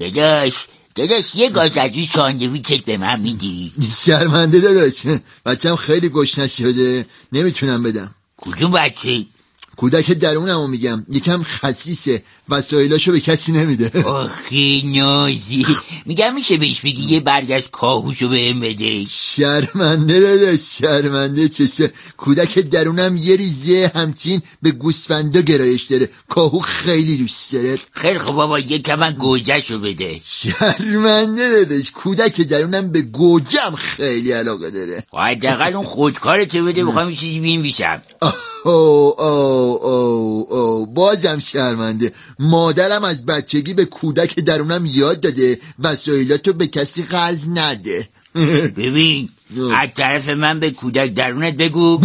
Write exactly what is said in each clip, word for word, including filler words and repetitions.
داداش داداش یه گاز از این ساندویچت به من میدی؟ شرمنده داداش، بچم خیلی گشنه شده، نمیتونم بدم. کدوم بچه؟ کودک درونمو میگم، یکم خسیسه، وسایلاشو به کسی نمیده. آخی نازی، میگم میشه بهش بگی یه برگ از کاهوشو بهم بده. شرمنده داداش، شرمنده چشه. کودک درونم یه ریزه همچین به گوسفندا گرایش داره، کاهو خیلی دوست داره. خیلی خب بابا یکم من گوجهشو بده. شرمنده داداش، کودک درونم به گوجم خیلی علاقه داره. حداقل اون خودکارتو بده، بخوام یه چیزی بنویسم. او او او او بازم شرمنده. مادرم از بچگی به کودک درونم یاد داده وسایلاتو به کسی قرض نده. ببین از طرف من به کودک درونت بگو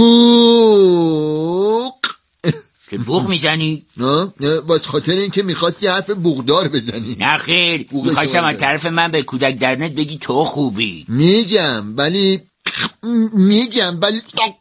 بوق. که بوق میزنی؟ نه نه، باز خاطر این که میخواستی حرف بوقدار بزنی. نه خیر، میخواستم از طرف من به کودک درونت بگی تو خوبی. میگم ولی میگم ولی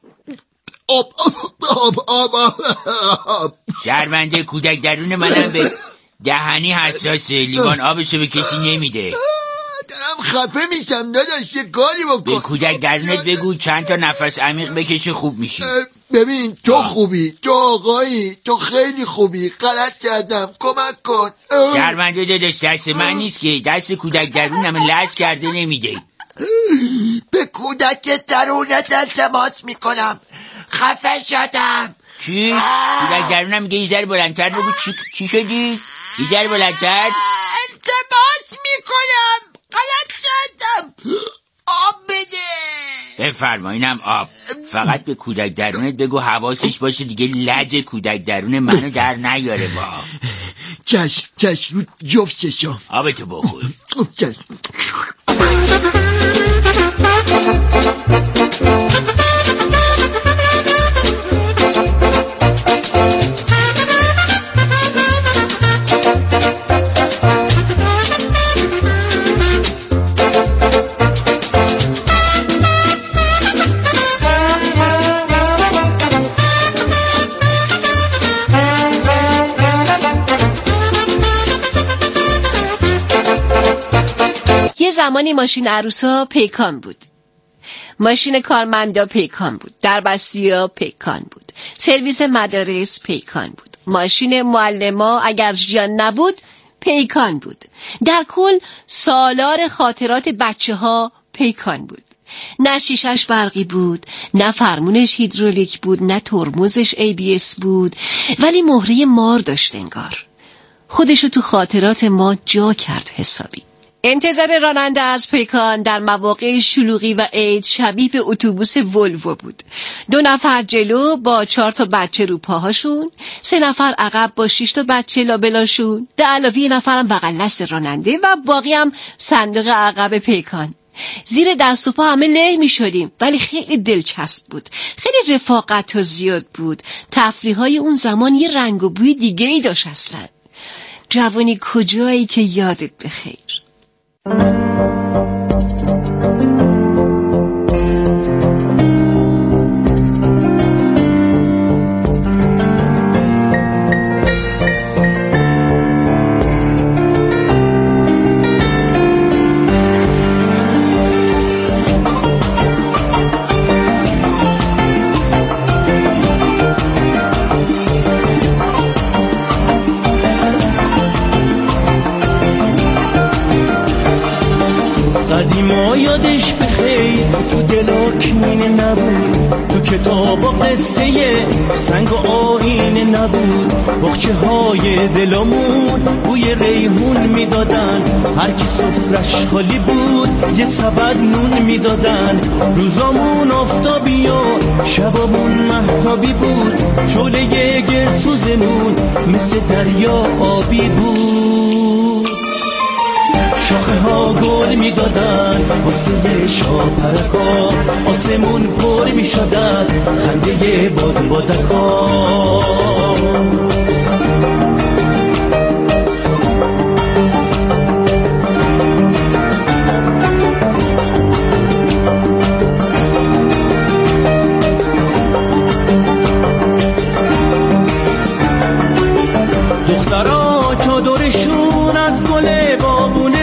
آب آب آب آب آب. شرمنده، کودک درون منم به دهنی حساسه، لیوان آبشو به کسی نمیده. دارم خفه میشم داداش، یه کاری بکن. به کودک درونت بگو چند تا نفس عمیق بکشه خوب میشی. ببین تو خوبی، تو آقایی، تو خیلی خوبی، غلط کردم کمک کن. شرمنده داداش، دست من نیست که، دست کودک درونم لج کرده نمیده. به کودک درونت التماس میکنم، خفه شدم. چی؟ کودک درونم میگه یه ذره بلندتر بگو. چی چی شدی؟ یه ذره بلندتر. التماس میکنم، غلط کردم، آب بده. بفرما اینم آب. فقط به کودک درونت بگو حواسش باشه دیگه لج کودک درون منو در نیاره. با چشم چشم، رو جفت چشم. آبتو بخور. چشم. زمانی ماشین عروسا پیکان بود، ماشین کارمندا پیکان بود، دربستیا پیکان بود، سرویس مدارس پیکان بود، ماشین معلما اگر جان نبود پیکان بود. در کل سالار خاطرات بچه ها پیکان بود. نه شیشش برقی بود، نه فرمونش هیدرولیک بود، نه ترمزش ای بی اس بود، ولی مهره مار داشت انگار. خودشو تو خاطرات ما جا کرد حسابی. انتظار راننده از پیکان در مواقع شلوغی و عید شبیه به اتوبوس ولوو بود. دو نفر جلو با چهار تا بچه رو پاهاشون، سه نفر عقب با شش تا بچه لابلاشون، به علاوه یه نفرم بغل دست راننده و باقی هم صندوق عقب پیکان. زیر دست و پا همه له می شدیم، ولی خیلی دلچسب بود، خیلی رفاقت و زیاد بود. تفریح های اون زمان یه رنگ و بوی دیگه ای داشت. اصلا جوانی کجایی که یادت بخیر. قدیما یادش بخیر تو دلاک مینه نبود، تو کتاب و قصه سنگ و آینه نبود. بخچه های دلمون بوی ریحون میدادن، هر کی سفرش خالی بود یه سبد نون میدادن. روزامون آفتابی و شبامون مهتابی بود، شعله گرتوزمون مثل دریا آبی بود. شاخه ها گل می دادن واسه شاپرکا، آسمون پر می شد از خنده باد بادکا. دخترها چادرشون از گل بابونه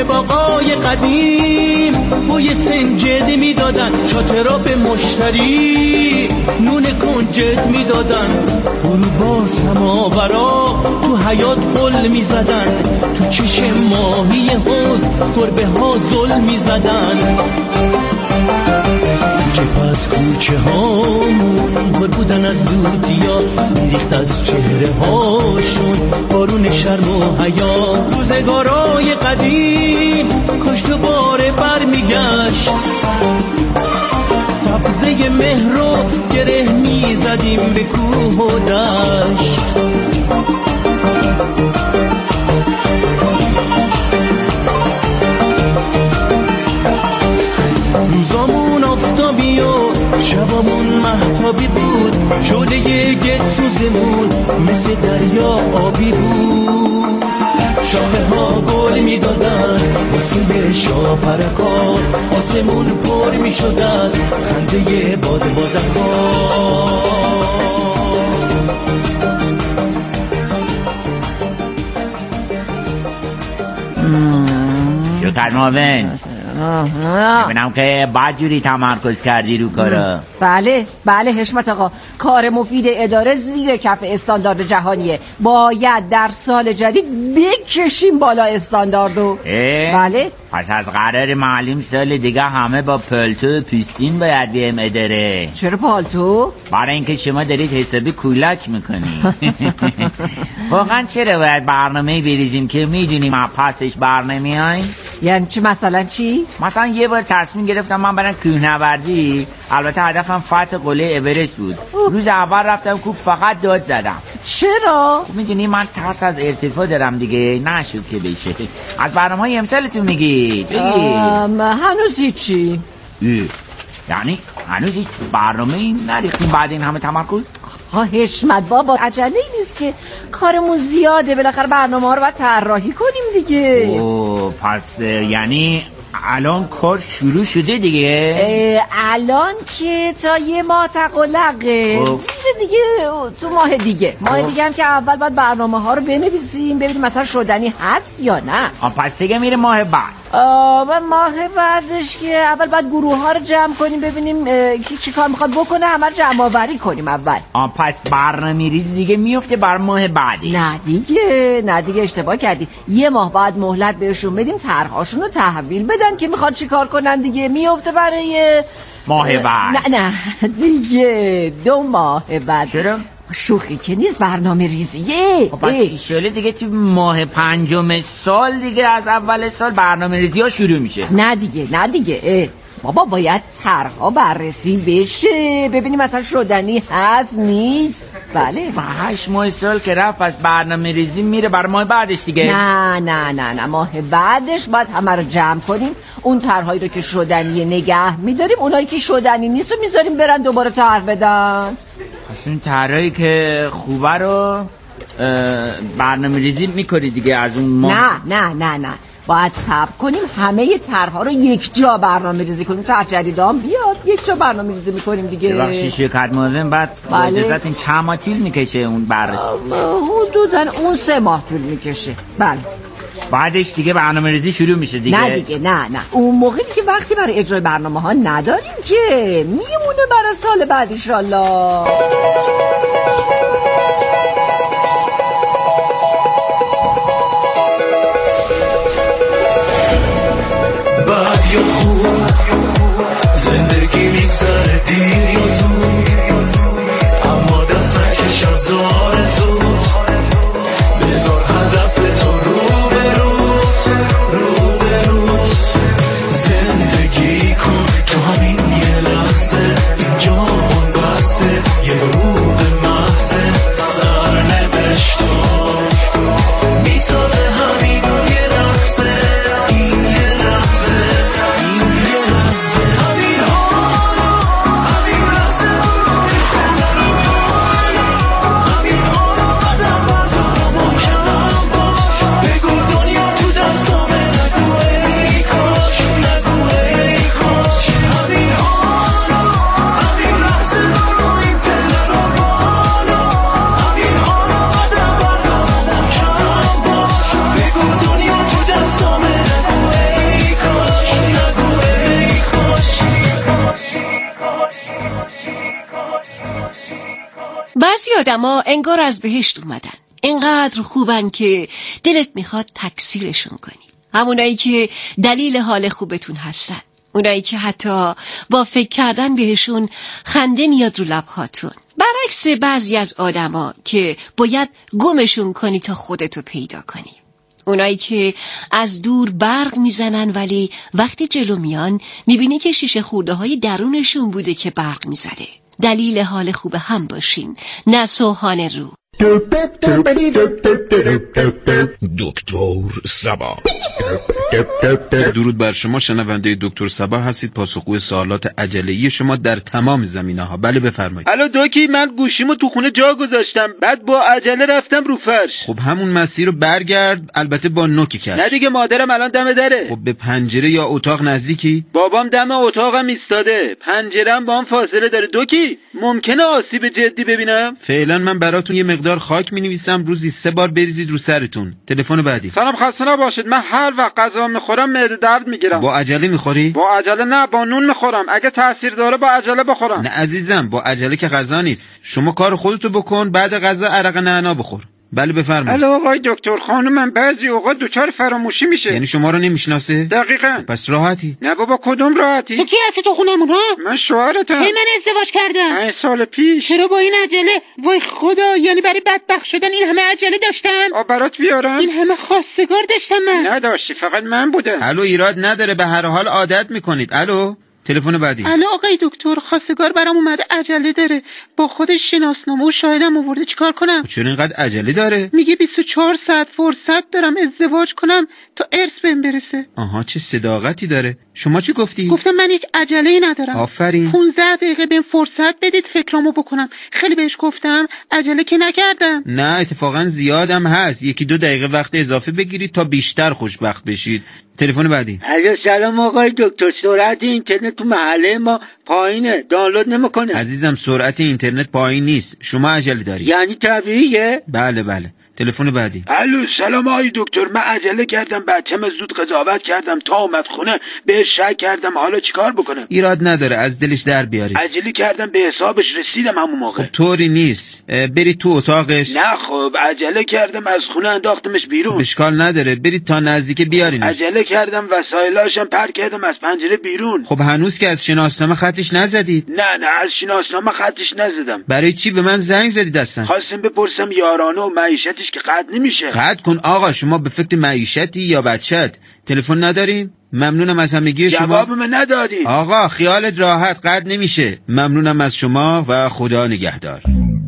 کوچه باقای قدیم بوی سنجد میدادن، شاترا به مشتری نون کنجد میدادن. غروبا سماورا تو حیات قل میزدن، تو چشم ماهی حوض گربه ها ظل میزدن. کوچه پس کوچه هامون پر بودن از لوتیا، میریخت از چهره هاشون بارون شرم و حیا. روزگارای قدیم کاش دوباره بر میگشت، سبزه مهر رو گره میزدیم به کوه و دشت. روزامون آفتابی و شبامون مهتابی بود، شعله گلسوزمون مثل دریا آبی بود. شاخه ها گل می دادن واسه شاپرکات، آسمون پر می شد از خنده باد بادکات. شکر معاون ببینم که بعد جوری تمرکز کردی رو کارا. بله بله حشمت آقا، کار مفید اداره زیر کف استاندارد جهانیه، باید در سال جدید بکشیم بالا استانداردو. بله پس از قرار معلوم سال دیگه همه با پالتو و پیستین باید بیم اداره. چرا پالتو؟ برای اینکه شما دارید حسابی کولک میکنی. واقعا چرا باید برنامه بریزیم که میدونیم ما پسش برنمیایم؟ یعنی چی مثلا چی؟ مثلا یه بار تصمیم گرفتم من برم کوهنوردی، البته هدفم فتح قله اورست بود. روز اول رفتم کوه فقط داد زدم. چرا؟ میدونی من ترس از ارتفاع دارم دیگه، نشد که بشه. از برنامه‌های امسالتون میگی؟ بگی. هنوز هیچی. یعنی هنوز هیچ برنامه‌ای نریختیم بعد این همه تمرکز؟ ها حشمت بابا، عجله نیست که، کارمون زیاده، بالاخره برنامه ها رو باید طراحی کنیم دیگه. اوه پس یعنی الان کار شروع شده دیگه؟ الان که تا یه ماه تقلقه میره دیگه، تو ماه دیگه ماه دیگه هم که اول باید برنامه ها رو بنویسیم ببینیم مثلا شدنی هست یا نه. آه پس دیگه میره ماه بعد. آه ماه بعدش که اول باید گروه ها رو جمع کنیم ببینیم کی چی کار میخواد بکنه، همه رو جمع آوری کنیم اول. آه پس برنامه ریزی دیگه میفته بر ماه بعدی. نه دیگه نه دیگه اشتباه کردی، یه ماه بعد مهلت بهشون بدیم طرح‌هاشون رو تحویل بدن که میخواد چی کار کنن دیگه، میفته برای ماه بعد. نه نه دیگه دو ماه بعد. چرا؟ شوخی که نیست، برنامه ریزیه. پس ایشاله دیگه تو ماه پنجم سال دیگه از اول سال برنامه ریزی ها شروع میشه. نه دیگه نه دیگه اه. بابا باید طرح‌ها بررسی بشه ببینیم مثلا شدنی هست نیست. بله با هشت ماه سال که رفت پس برنامه ریزی میره بر ماه بعدش دیگه. نه نه نه نه ماه بعدش باید همه رو جمع کنیم، اون طرح‌هایی رو که شدنی نگه میداریم، اونایی که شدنی نیست رو میذاریم برن دوباره طرح بدن. پس اون طرحی که خوبه رو برنامه ریزی میکنی دیگه از اون ماه. نه نه نه نه باید صبر کنیم همه طرح‌ها رو یک جا برنامه ریزی کنیم، طرح جدیدام بیاد یک جا برنامه ریزی میکنیم دیگه. بخشی شرکت معاون بعد با اجازتون چند ماه طول میکشه اون بررسی؟ حدوداً اون سه ماه طول میکشه. بله بعدش دیگه برنامه ریزی شروع میشه دیگه. نه دیگه نه نه اون موقعی که وقتی برای اجرای برنامه ها نداریم که میمونه برای سال بعد انشالله. بعد یا خوب زندگی میگذره دیر یا زود، اما دست نکش از آرزوت، بذار هدف تو رو به روت رو به روت. زندگی کن تو همین یه لحظه، اینجا من بسته یه روح آدما انگار از بهشت اومدن. اینقدر خوبن که دلت میخواد تکثیرشون کنی. همونایی که دلیل حال خوبتون هستن. اونایی که حتی با فکر کردن بهشون خنده میاد رو لبهاتون. برعکس بعضی از آدما که باید گمشون کنی تا خودتو پیدا کنی. اونایی که از دور برق میزنن ولی وقتی جلو میان میبینی که شیشه خورده های درونشون بوده که برق میزده. دلیل حال خوب هم باشین، نه سوهان رو. دکتر سبا. درود بر شما شنونده دکتر سبا هستید. پاسخگوی سوالات عجله‌ای شما در تمام زمینه‌ها. بله بفرمایید. الو دوکی، من گوشیمو تو خونه جا گذاشتم، بعد با عجله رفتم رو فرش. خب همون مسیر رو برگرد، البته با نوک کش. نه دیگه، مادرم الان دم دره. خب به پنجره یا اتاق نزدیکی؟ بابام دم اتاقم ایستاده، پنجره‌ام با هم فاصله داره. دوکی، ممکنه آسیب جدی ببینم؟ فعلا من براتون یه مقدار خاک می‌نویسم، روزی سه بار بریزید رو سرتون. تلفن بعدی. سلام، خسته نباشید. من هر وقت غذا میخورم معده درد میگیرم. با عجله میخوری؟ با عجله نه، با نون میخورم. اگه تاثیر داره با عجله بخورم. نه عزیزم، با عجله که غذا نیست. شما کار خودتو بکن، بعد غذا عرق نعنا بخور. بله بفرمایید. الو آقای دکتر خانم، من بعضی اوقات دچار فراموشی میشه. یعنی شما رو نمیشناسه؟ دقیقاً. پس راحتی؟ نه بابا، کدوم راحتی؟ تو کی هستی تو خونمون ها؟ من شوهرتم. هی من ازدواج کردم پنج سال پیش. چرا با این عجله؟ وای خدا، یعنی برای بدبخت شدن این همه عجله داشتم؟ آ برات بیارم؟ این همه خواستگار داشتم من. نداشتی، فقط من بودم. الو ایراد نداره، به هر حال عادت میکنید. الو تلفن بعدی. الو آقای دکتر، خواستگار برام اومده، عجله داره، با خودش شناسنامه و شاهدم آورده. چیکار کنم؟ چرا اینقدر عجله داره؟ میگه بیست و چهار ساعت فرصت دارم ازدواج کنم تا ارث بهم برسه. آها، چه صداقتی داره. شما چی گفتی؟ گفتم من هیچ عجله‌ای ندارم. آفرین. پانزده دقیقه بهم فرصت بدید فکرامو بکنم. خیلی بهش گفتم، عجله که نکردم. نه اتفاقا زیادم هست. یکی دو دقیقه وقت اضافه بگیرید تا بیشتر خوشبخت بشید. تلفن بعدی. علیه سلام آقای دکتر، سرعت اینترنت تو محله ما پایینه، دانلود نمیکنه. عزیزم سرعت اینترنت پایین نیست، شما عجله داری. یعنی طبیعیه؟ بله بله. تلفن بعدی. الو سلام آقای دکتر، من عجله کردم، بچه‌م زود قضاوت کردم تا اومد خونه، بهش شک کردم، حالا چیکار بکنم؟ ایراد نداره، از دلش در بیاری. عجله کردم، به حسابش رسیدم همون موقع. خب طوری نیست، برید تو اتاقش. نه خب عجله کردم، از خونه انداختمش بیرون. خب اشکال نداره، برید تا نزدیک بیارین. عجله کردم، وسایلاشم پرت کردم از پنجره بیرون. خب هنوز که از شناسنامه خطش نزدید؟ نه نه، از شناسنامه خطش نزدم. برای چی به من زنگ زدید اصلا؟ خواستم بپرسم یارانه و معیشتش که قطع نمیشه. قطع کن آقا، شما به فکر معیشتی یا بچت؟ تلفن نداریم؟ ممنونم از همگی شما. جواب من ندادین. آقا خیالت راحت، قطع نمیشه. ممنونم از شما و خدا نگهدار.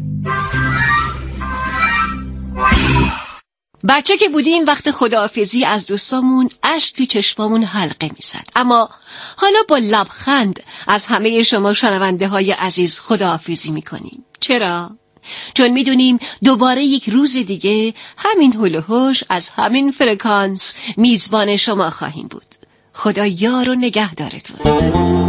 بچه که بودیم وقت خداحافظی از دوستامون اشک توی چشمامون حلقه میزد، اما حالا با لبخند از همه شما شنونده های عزیز خداحافظی میکنیم. چرا؟ چون میدونیم دوباره یک روز دیگه همین هول و هوش از همین فرکانس میزبان شما خواهیم بود. خدا یار و نگهدارتون.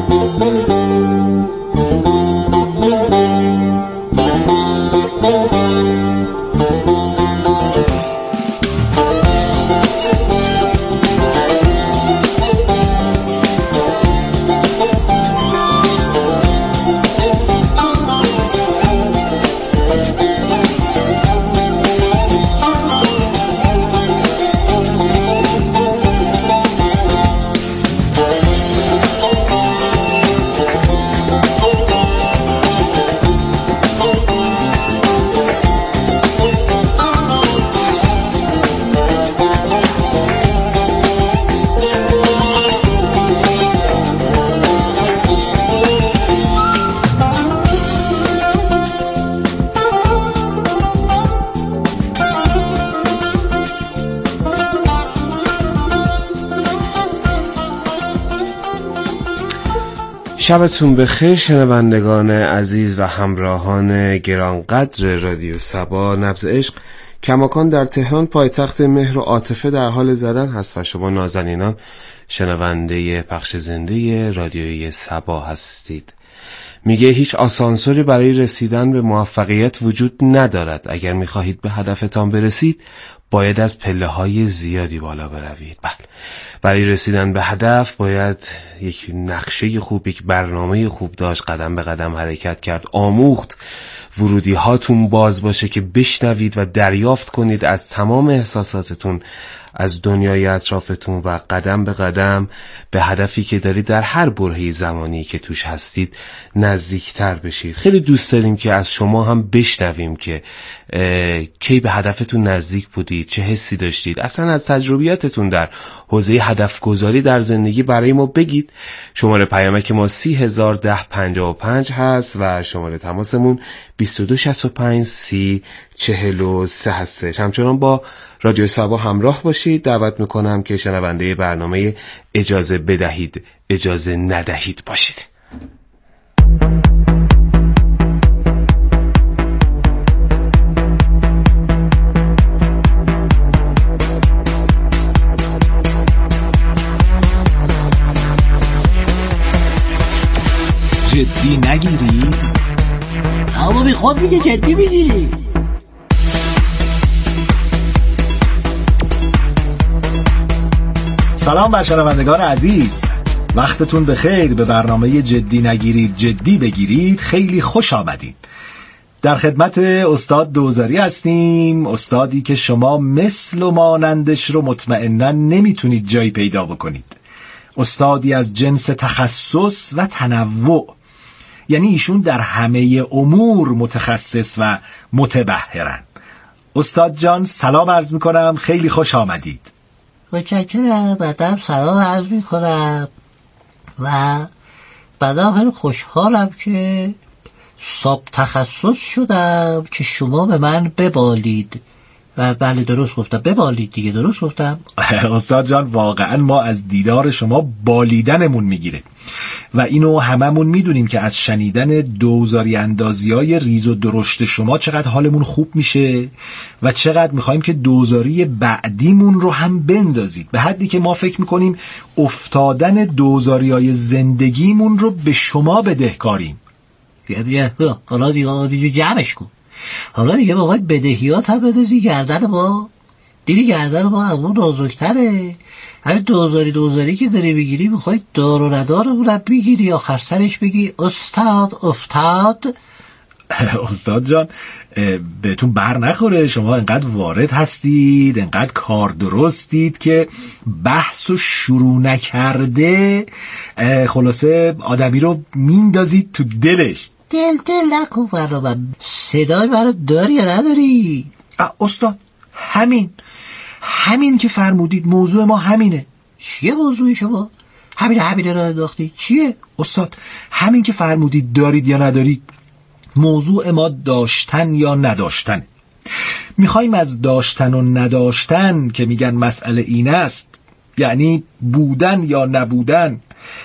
شبتون بخیر شنوندگان عزیز و همراهان گرانقدر رادیو سبا. نبض عشق کماکان در تهران پایتخت مهر و عاطفه در حال زدن هست و شما نازنینان شنونده پخش زنده رادیوی سبا هستید. میگه هیچ آسانسوری برای رسیدن به موفقیت وجود ندارد. اگر میخواهید به هدفتان برسید باید از پله های زیادی بالا بروید. بله، برای رسیدن به هدف باید یک نقشه خوب، یک برنامه خوب داشت، قدم به قدم حرکت کرد، آموخت ورودی هاتون باز باشه که بشنوید و دریافت کنید از تمام احساساتتون از دنیای اطرافتون و قدم به قدم به هدفی که دارید در هر برهه زمانی که توش هستید نزدیکتر بشید. خیلی دوست داریم که از شما هم بشنویم که کی به هدفتون نزدیک بودید، چه حسی داشتید، اصلا از تجربیاتتون در حوزه هدف گذاری در زندگی برای ما بگید. شماره پیامک ما سی هزار ده پنجاه و پنج هست و شماره تماسمون بیست و دو شصت و پنج سی چهل و سه هستش. همچنان با رادیو سبا همراه باشید. دعوت میکنم که شنونده برنامه اجازه بدهید اجازه ندهید باشید. جدی نگیری؟ اما بی خود میگه جدی میگیری. سلام بر شنوندگان عزیز، وقتتون بخیر. به برنامه جدی نگیرید جدی بگیرید خیلی خوش آمدید. در خدمت استاد دوزاری هستیم، استادی که شما مثل و مانندش رو مطمئناً نمیتونید جایی پیدا بکنید. استادی از جنس تخصص و تنوع، یعنی ایشون در همه امور متخصص و متبحرن. استاد جان سلام عرض میکنم، خیلی خوش آمدید. متشکرم. بعدم سلام عرض میکنم و بعدم خیلی خوشحالم که ساب تخصص شدم که شما به من ببالید. و بله درست گفتم، ببالید دیگه، درست گفتم. استاد جان واقعا ما از دیدار شما بالیدنمون میگیره و اینو هممون میدونیم که از شنیدن دوزاری اندازی های ریز و درشت شما چقدر حالمون خوب میشه و چقدر میخوایم که دوزاری بعدیمون رو هم بندازید، به حدی که ما فکر میکنیم افتادن دوزاری های زندگیمون رو به شما بدهکاریم. بیا بیا بیا حالا دیگه دیگه جمعش کن. حالا دیگه باید بدهیات هم بدازی گردن ما. دیدی گردن ما همون نازکتره. همین دوزاری دوزاری که داری بگیری میخوای دار و ندارمونم بگیری، آخر سرش بگی استاد افتاد. استاد جان بهتون بر نخوره، شما انقدر وارد هستید، انقدر کار درستید که بحث و شروع نکرده خلاصه آدمی رو میندازید تو دلش. دل دل نکن برای صدای برای داری یا نداری؟ استاد همین همین که فرمودید موضوع ما همینه. چیه موضوع شما؟ همینه همینه را انداختی. چیه؟ استاد همین که فرمودید دارید یا ندارید، موضوع ما داشتن یا نداشتن. میخوایم از داشتن و نداشتن که میگن مسئله این است، یعنی بودن یا نبودن،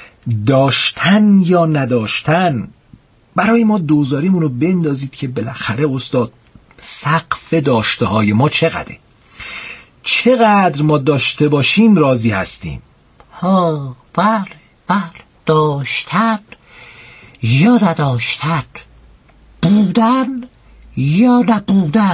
داشتن یا نداشتن، برای ما دوزاریمون رو بندازید که بالاخره استاد سقف داشته های ما چقدره، چقدر ما داشته باشیم راضی هستیم. ها بله بله، داشتن یا نداشتن، بودن یا نبودن،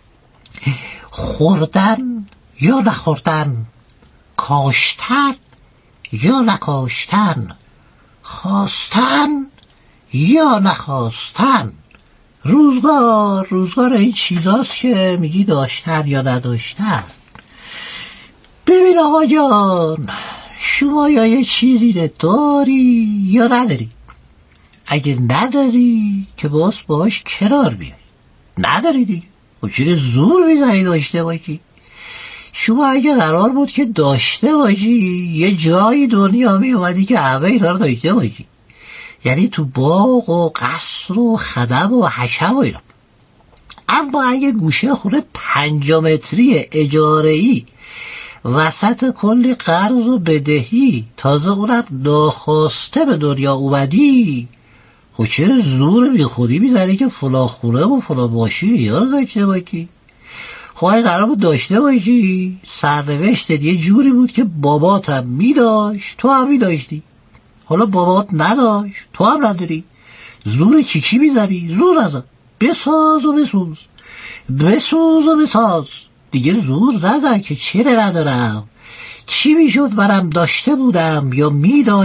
خوردن یا نخوردن، کاشتن یا نکاشتن، خواستن یا نخواستن. روزگار روزگار این چیزاست که میگی داشتن یا نداشتن. ببین آقا جان، شما یا یه چیزی داری یا نداری. اگه نداری که باز باش کنار بیای. نداری دیگه و چیز زور میزنی داشته باشی. شما اگه قرار بود که داشته باشی، یه جایی دنیا می اومدی که همه اینا رو داشته باشی، یعنی تو باغ و قصر و خدم و حشم و اینا. اما اگه گوشه خونه پنج متری اجاره‌ای وسط کلی قرض و بدهی، تازه اونم ناخواسته به دنیا اومدی، خب چرا زور بی خودی میزنی که فلان خونه و فلان ماشین یا رو داشته باشی؟ خب اگه قرار بود داشته باشی، سرنوشتت یه جوری بود که بابات هم میداشت تو هم میداشتی. حالا بابات نداشت تو هم نداری، زور چی چی میزنی؟ زور نزن، بساز و بسوز، بسوز و بساز. دیگه زور نزن که چیره ندارم. چی میشد منم داشته بودم یا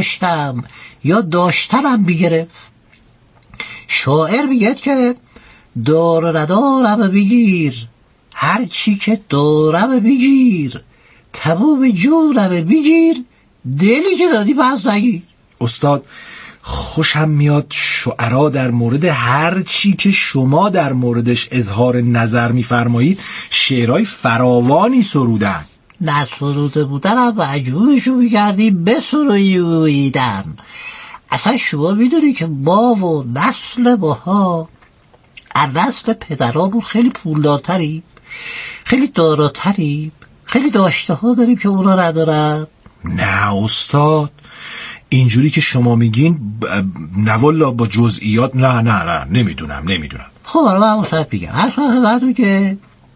میداشتم یا داشتنم میگرفت. شاعر میگه که دار ندارم بگیر، هر چی که دارم بگیر، تمام جونم بگیر، دلی که دادی پس نگیر. استاد خوشم میاد شعرا در مورد هر چی که شما در موردش اظهار نظر میفرمایید شعرهای فراوانی سرودن. نسروده بودن و عجبورشو میکردی بسرویدم. اصلا شما میدونی که ما و نسل ماها از نسل پدرامون خیلی پولدارتریم، خیلی داراتریم، خیلی داشته ها داریم که اونا ندارن. نه استاد، اینجوری که شما میگین نه والا با جزئیات نه نه نه نمیدونم نمیدونم. خب من مصطفی میگم اصلا بعدو که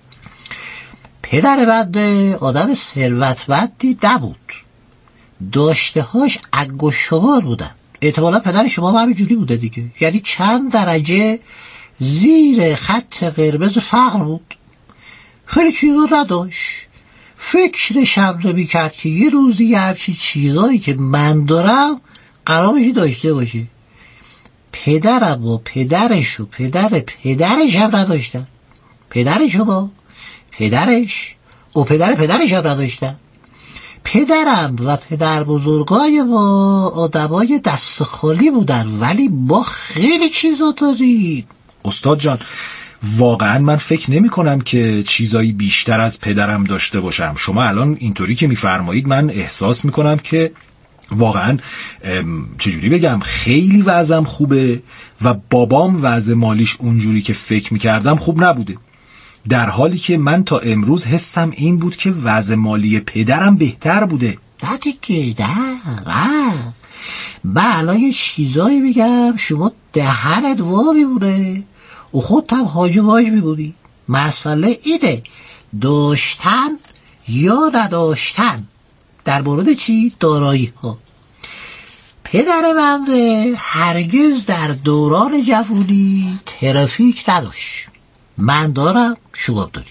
پدر بنده آدم ثروتمندی نبود، داشته هاش انگشت شمار بودن. احتمالا پدر شما هم همینجوری بوده دیگه، یعنی چند درجه زیر خط قرمز فقر بود، خیلی چیزا نداشت. فکرش هم نمی کرد که یه روزی یه همچین چیزایی که من دارم قرار بشه داشته باشه. پدرم و پدرش و پدر پدرش هم نداشتن، پدر شما پدرش و پدر پدرش هم نداشتن. پدرم و پدر بزرگای ما آدمای دست خالی بودن، ولی ما خیلی چیزا داریم. استاد جان واقعا من فکر نمی کنم که چیزایی بیشتر از پدرم داشته باشم. شما الان اینطوری که میفرمایید من احساس میکنم که واقعا چجوری بگم خیلی وضعم خوبه و بابام وضع مالیش اونجوری که فکر میکردم خوب نبوده، در حالی که من تا امروز حسم این بود که وضع مالی پدرم بهتر بوده. نه دیگه نه من الان یه چیزایی بگم شما دهنت وا میمونه و خودت هم هاج واج میبونی. مسئله اینه داشتن یا نداشتن در مورد چی؟ دارایی ها. پدر من هرگز در دوران جوانی ترافیک نداشت، من دارم شما داری.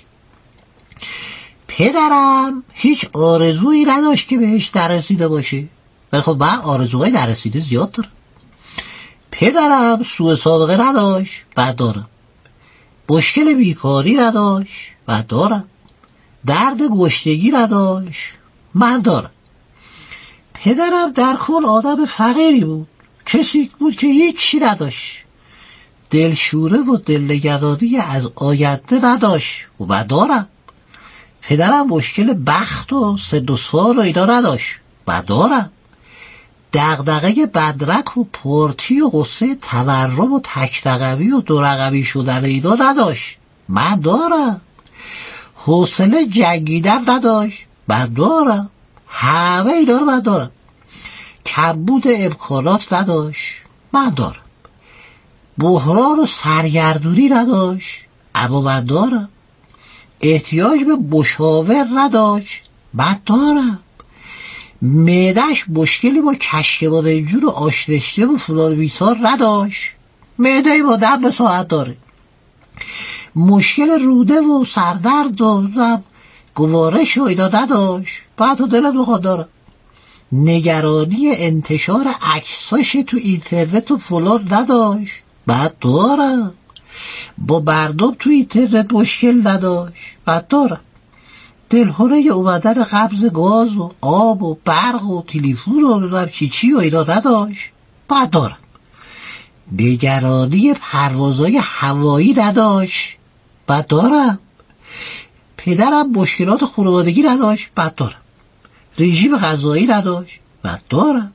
پدرم هیچ آرزویی نداشت که بهش نرسیده باشه، ولی خب من آرزوهای نرسیده زیاد دارم. پدرم سوء سابقه نداشت، بعد دارم. مشکل بیکاری نداشت، بعد دارم. درد گشتگی نداشت، من دارم. پدرم در کل آدم فقیری بود، کسی بود که هیچی نداشت، دلشوره و دلنگرانی از آینده نداشت و من دارم. پدرم مشکل بخت و سن و سال و اینا نداشت، من دارم. دغدغه بدرک و پارتی و غصه تورم و تک رقمی و دو رقمی شدن اینا نداشت، من دارم. حوصله جنگیدن نداشت، من دارم. همه اینا رو من دارم. کمبود امکانات نداشت، من دارم. بحران و سرگردونی نداشت، اما من دارم. احتیاج به مشاور نداشت، من دارم. معده‌اش مشکلی با کشک بادمجون و آش رشته و فلان بیسار نداشت، معده با دم به ساعت داره. مشکل روده و سردرد و گوارش و اینا نداشت، بعد تو دلت بخواد دارم. نگرانی انتشار عکساش تو اینترنت و فلان نداشت، بعد دارم. با مردم تو اینترنت مشکل نداشت، بعد دارم. دلهوره اومدن قبض گاز و آب و برق و تلفن و نمیدونم چی چی و اینا نداشت، بعد دارم. نگرانی پروازهای هوایی نداشت، بعد دارم. پدرم مشکلات خانوادگی نداشت، بعد دارم. رژیم غذایی نداشت، بعد دارم.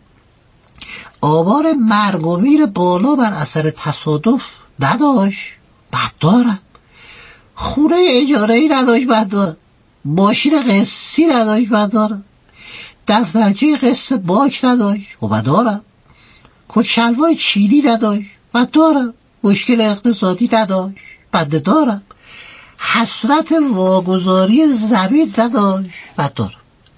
آمار مرگ و میر بالا بر اثر تصادف نداشت، بعد دارم. خونه اجاره‌ای نداشت، بعد دارم. ماشین قسطی نداشت، بعد دارم. دفترچه قسط باک نداشت، بعد دارم. کت شلوار چینی نداشت، بعد دارم. مشکل اقتصادی نداشت، بعد دارم. حسرت واگذاری زمین نداشت، بعد دارم.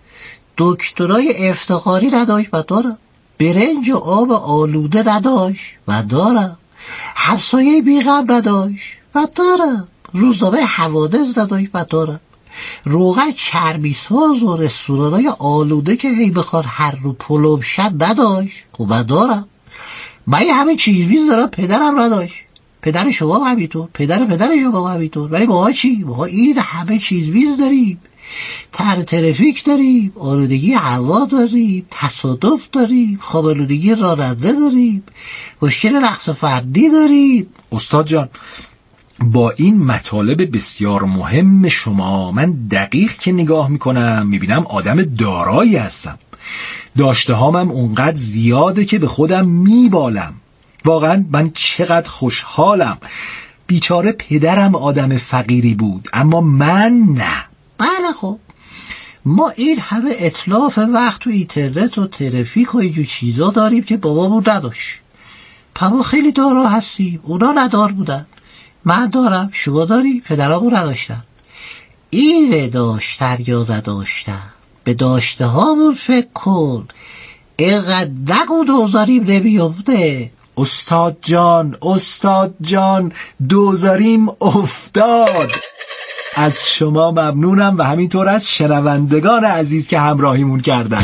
دکترای افتخاری نداشت، بعد دارم. برنج و آب آلوده نداشت، بعد دارم. همسایه بیغم نداشت، بعد دارم. روزنامه حوادث نداشت، بعد دارم. روغن چربی ساز و رستورانای آلوده که هی بخواد هر رو پلوم شد نداشت، بعد دارم. من یه همه چیز بیز دارم، پدرم نداشت، پدر شما همینطور، پدر پدر شما همینطور. ولی ما چی؟ ما این همه چیز میز داریم، تر ترافیک داریم، آلودگی هوا داریم، تصادف داریم، خواب آلودگی راننده داریم، مشکل رقص فردی داریم. استاد جان، با این مطالب بسیار مهم شما من دقیق که نگاه میکنم میبینم آدم دارایی هستم. داشته هامم اونقدر زیاده که به خودم میبالم. واقعا من چقدر خوشحالم. بیچاره پدرم آدم فقیری بود اما من نه. بله خب ما این همه اطلاف وقت تو اینترنت و ترافیک و اینجور چیزا داریم که بابامون نداشت. پس خیلی دارا هستیم، اونا ندار بودن. من دارم، شما داری، پدرامون نداشتن. اینه داشتن یا نداشتن، به داشته هامون فکر کن. اینقدر نگو دوزاریم نمیفته. استاد جان، استاد جان، دوزاریم افتاد. از شما ممنونم و همینطور از شنوندگان عزیز که همراهیمون کردن.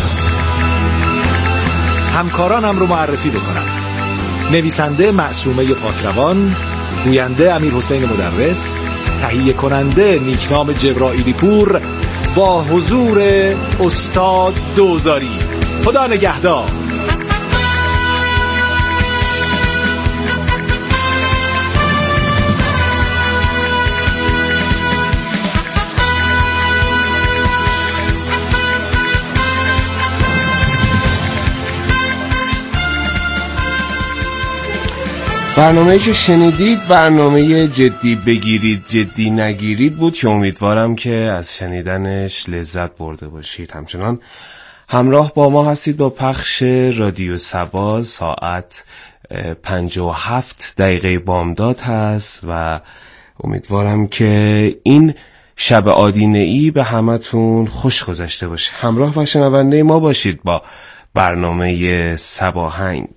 همکارانم رو معرفی بکنم. نویسنده معصومه پاکروان، گوینده امیر حسین مدرس، تهیه کننده نیکنام جبرائیلی پور، با حضور استاد دوزاری. خدا نگهدار. برنامه‌ای که شنیدید برنامه جدی بگیرید جدی نگیرید بود که امیدوارم که از شنیدنش لذت برده باشید. همچنان همراه با ما هستید با پخش رادیو سبا. ساعت پنجاه و هفت دقیقه بامداد هست و امیدوارم که این شب آدینه‌ای به همتون خوش گذشته باشه. همراه و شنونده ما باشید با برنامه سباهنگ.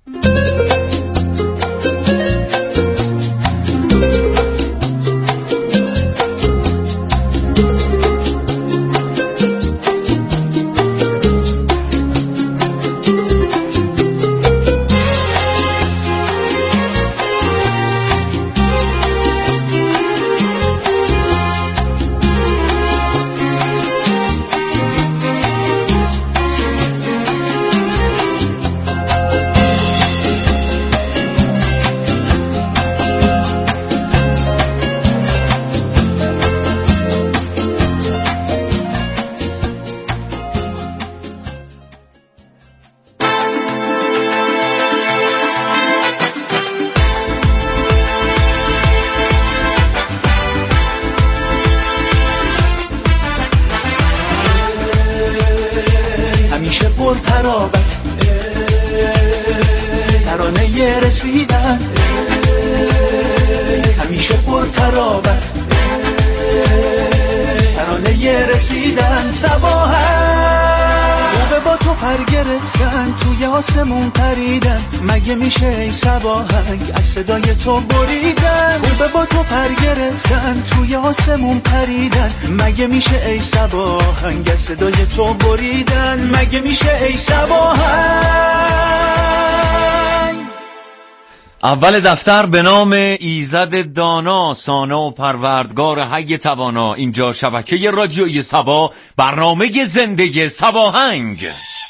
صدای تو بریدن خوبه با تو پر گرفتن توی آسمون پریدن مگه میشه ای صباهنگ صدای تو بریدن مگه میشه ای صباهنگ. اول دفتر به نام ایزد دانا سانا و پروردگار حی توانا. اینجا شبکه رادیویی سبا، برنامه زنده سباهنگ.